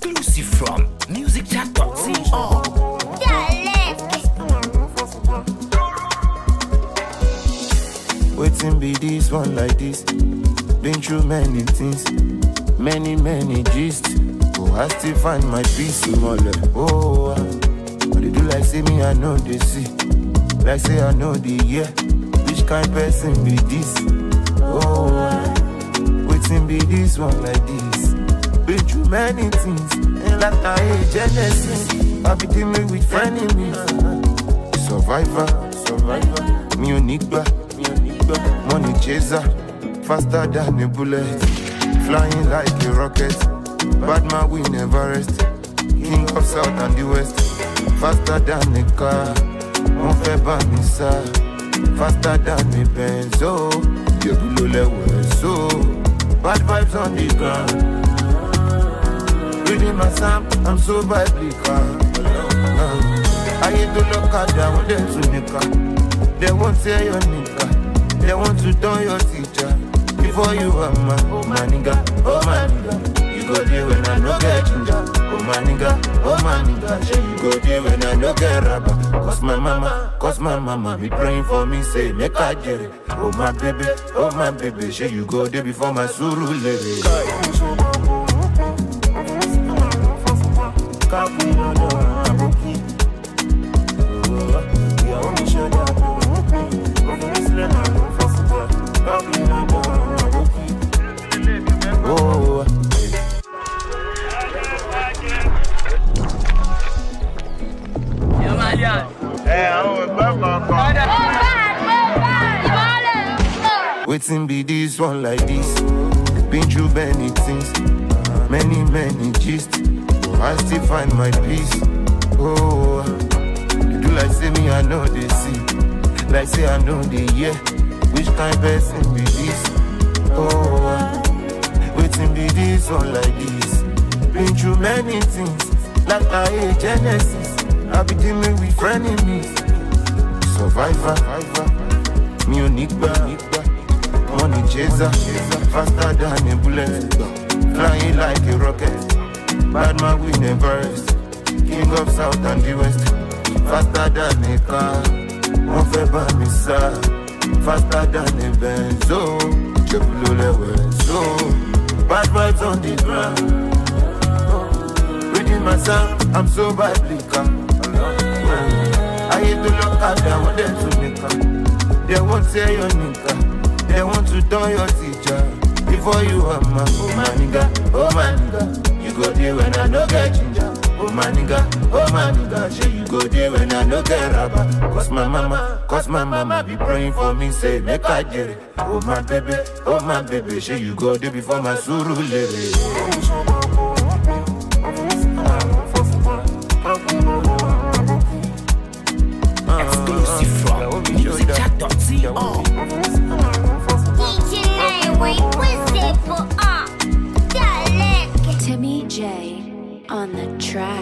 Exclusive from musicchat.co. Waiting be this one like this. Been through many things, many gist. Oh, I still find my peace smaller. Oh, but they do like say me, I know they see. Like say I know the year. Which kind person be this? Oh, waiting be this one like this. Been through many things, and like I hate Genesis. I be dealing with frenemies. Survivor, me unique. Money chaser, faster than a bullet, flying like a rocket. Bad man we never rest. King of South and the West, faster than a car. On fait pas me ça, faster than a Benz. Oh, you below level so. Bad vibes on the ground. Reading my psalm, I'm so biblical. I hate to look at them when they're to nigga. They won't say your nigga. They want to turn your teacher before you are man. Oh my nigga, you go there when I no get ginger. Oh my nigga, you go there when I no get rubber. Cause my mama be praying for me, say make I get it. Oh my baby, she you go there before my suru lady. Oh, waiting be this one like this. Been through many things, many gist. I still find my peace. Oh, you do like say me, I know they see. Like say I know the year. Which kind person be this? Oh, waiting be this one like this. Been through many things, like I hate Genesis. I be dealing with frenemies. Survivor, me unique. Money chaser, faster than a bullet, flying like a rocket. Bad man we never rest. King of South and the West, faster than a car. On fait pas me ça, faster than a Benz. Oh, je below level so. Bad vibes on the ground. Reading my psalm, I'm so biblical. I hate to look at them when they're to nigga. They won't say your nigga. They want to turn your teacher before you are man. Oh my nigga, you go there when I no get ginger. Oh my nigga, she you go there when I no get rubber. Cause my mama be praying for me, say make I get it. Oh my baby, she you go there before my suru lady. Exclusive from musicchat.co. Timmy J on the track.